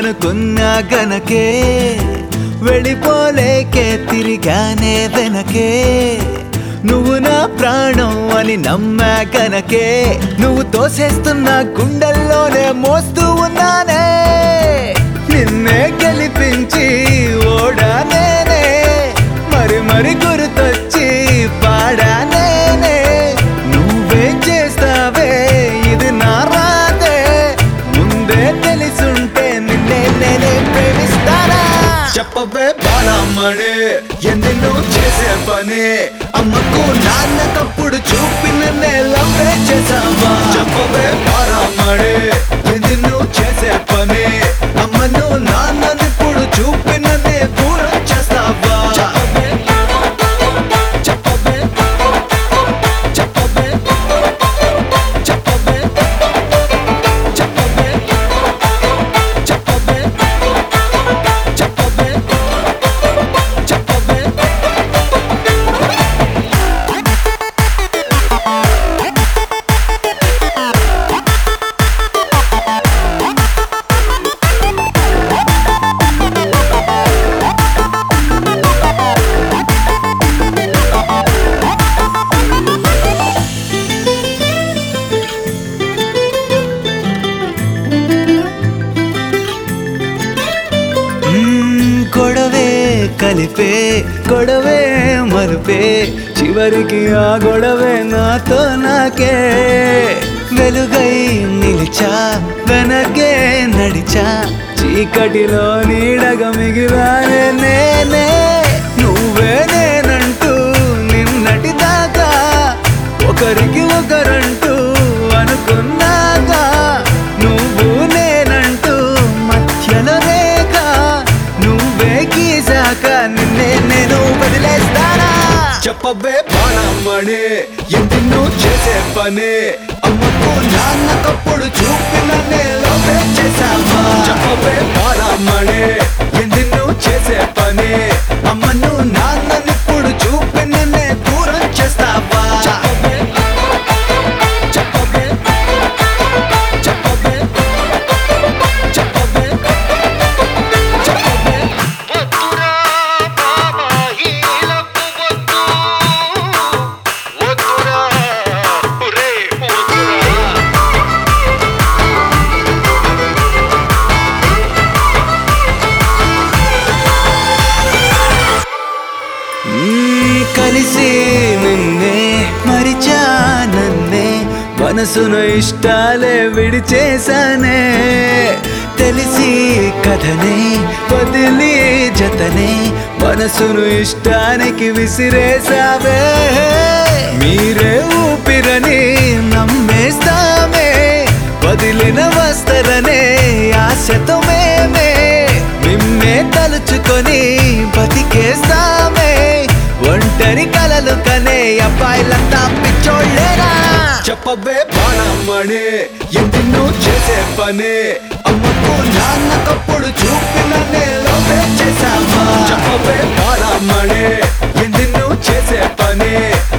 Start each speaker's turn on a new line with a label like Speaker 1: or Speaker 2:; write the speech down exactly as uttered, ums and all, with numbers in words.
Speaker 1: అనుకున్నా గనకే వెళ్ళిపోలేకే తిరిగానే వెనకే నువ్వు నా ప్రాణం అని నమ్మా గనకే నువ్వు తోసేస్తున్న గుండెల్లోనే మోస్తూ ఉన్నానే నిన్నే గెలిపించి ఓడా నేనే మరి మరి గుర్తొచ్చి పాడా నేనే నువ్వే చేస్తావే ఇది నా రాదే ముందే తెలిసుంటే నిన్నే నేనే ప్రేమిస్తానా చెప్పవే బాలమ్మడే ఎందుకు చేసే పని అమ్మకు నాన్నకప్పుడు చూపిన నేలవే చేసావా చెప్పవే బాలమ్మడే ఎందుకు చేసే పని అమ్మను నాన్ననిప్పుడు చూపిన నే దూరం చేస్తావా గొడవే కలిపే గొడవే మరుపే చివరికి ఆ గొడవే నాతో నాకే వెలుగై నిలిచా వెనకే నడిచా చీకటిలో నీడగా మిగిలానే నేనే నువ్వే నేనంటూ నిన్నటి దాకా ఒకరికి ఒకరంటూ అనుకున్నాగా నువ్వు నేనంటూ మధ్యలో రేఖ నువ్వే గీసాక నిన్నే నేను వదిలేస్తానా చెప్పవే బాలమ్మడే ఎందుకు చేసే పని అమ్మకు నాన్నకప్పుడు చూపిన నేలవే చేసావా చెప్పవే బాలమ్మడే ఎందుకు చేసే పని అమ్మను నాన్ననిప్పుడు చూపిన నే దూరం చేస్తావా కలిసి నిన్నే మరిచా నన్నే మనసును ఇష్టాలే విడిచేశానే తెలిసి కథనే వదిలి జతనే మనసును ఇష్టానికి విసిరేసావే మీరే ఊపిరని నమ్మేస్తామే వదిలిన వస్తలనే ఆశతో మేమే నిన్నే తలుచుకొని బతికేస్తామే ఒంటరి కలలు కనే అబ్బాయిలంతా పిచ్చోళ్ళేరా చెప్పవే బాలమ్మడే ఎందుకు చేసే పని అమ్మకు నాన్నకప్పుడు చూపిన నేలవే చేసావా చెప్పవే బాలమ్మడే ఎందుకు చేసే పని